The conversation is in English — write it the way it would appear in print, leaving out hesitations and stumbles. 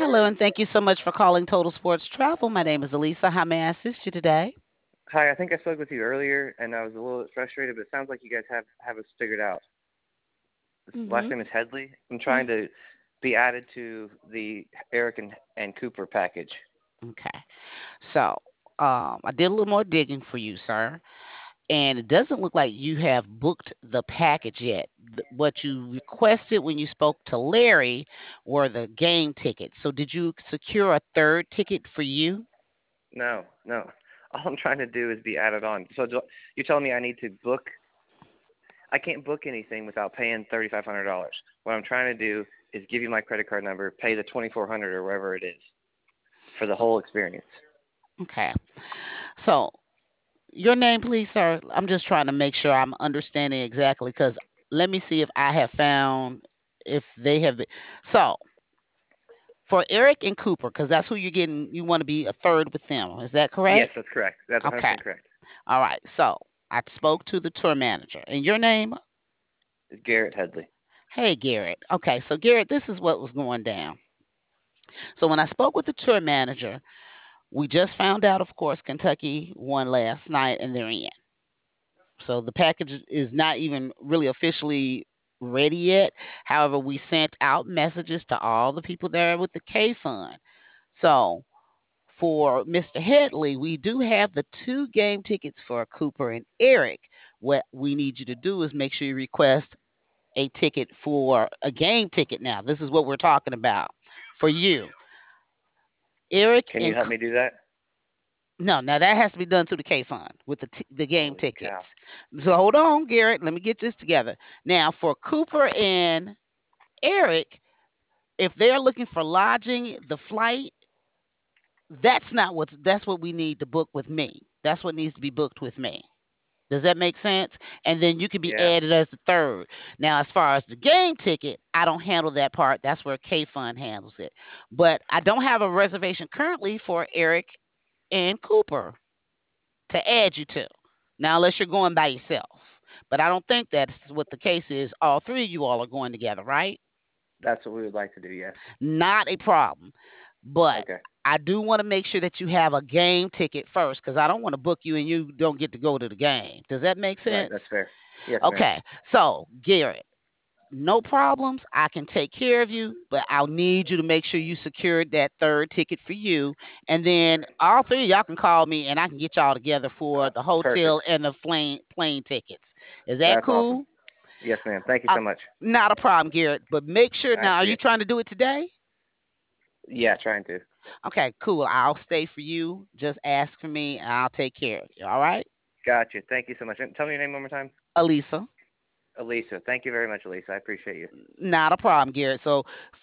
Hello, and thank you so much for calling Total Sports Travel. My name is Elisa. How may I assist you today? Hi, I think I spoke with you earlier, and I was a little frustrated, but it sounds like you guys have us figured out. Last Mm-hmm. name is Headley. I'm trying Mm. to be added to the Eric and Cooper package. Okay. So, I did a little more digging for you, sir, and it doesn't look like you have booked the package yet. What you requested when you spoke to Larry were the game tickets. So, did you secure a third ticket for you? No, no. All I'm trying to do is be added on. So you're telling me I need to book? I can't book anything without paying $3,500. What I'm trying to do is give you my credit card number, pay the 2,400 or wherever it is for the whole experience. Okay. So, your name, please, sir. I'm just trying to make sure I'm understanding exactly because let me see if I have found if they have. So, for Eric and Cooper, because that's who you're getting, you want to be a third with them. Is that Yes, correct? that's correct. That's Okay. 100% correct. All right. So, I spoke to the tour manager. And your name? It's Garrett Headley. Hey, Garrett. Okay. So, Garrett, this is what was going down. So, when I spoke with the tour manager, we just found out, of course, Kentucky won last night and they're in. So the package is not even really officially ready yet. However, we sent out messages to all the people there with the K Fund. So for Mr. Headley, we do have the two game tickets for Cooper and Eric. What we need you to do is make sure you request a ticket for a game ticket now. This is what we're talking about for you. Eric Can you and help me do that? No, now that has to be done through the K Fund with the game Holy cow. tickets. So hold on, Garrett. Let me get this together. Now for Cooper and Eric, if they're looking for lodging, the flight, that's what we need to book with me. That's what needs to be booked with me. Does that make sense? And then you can be Yeah. added as the third. Now, as far as the game ticket, I don't handle that part. That's where K Fund handles it. But I don't have a reservation currently for Eric and Cooper to add you to. Now, unless you're going by yourself. But I don't think that's what the case is. All three of you all are going together, right? That's what we would like to do, yes. Not a problem. But Okay. I do want to make sure that you have a game ticket first because I don't want to book you and you don't get to go to the game. Does that make Right, that's sense? fair. Yes, ma'am. Okay. So, Garrett, no problems. I can take care of you, but I'll need you to make sure you secured that third ticket for you. And then all three of y'all can call me and I can get y'all together for the Perfect. hotel and the plane tickets. Is that That's awesome. cool? Yes, ma'am. Thank you Uh, so much. Not a problem, Garrett. But make sure All right, now, are see ya. you trying to do it today? Yeah, trying to. Okay, cool. I'll stay for you. Just ask for me and I'll take care of you. All right? Gotcha. Thank you so much. And tell me your name one more time. Elisa. Elisa. Thank you very much, Elisa. I appreciate you. Not a problem, Garrett. So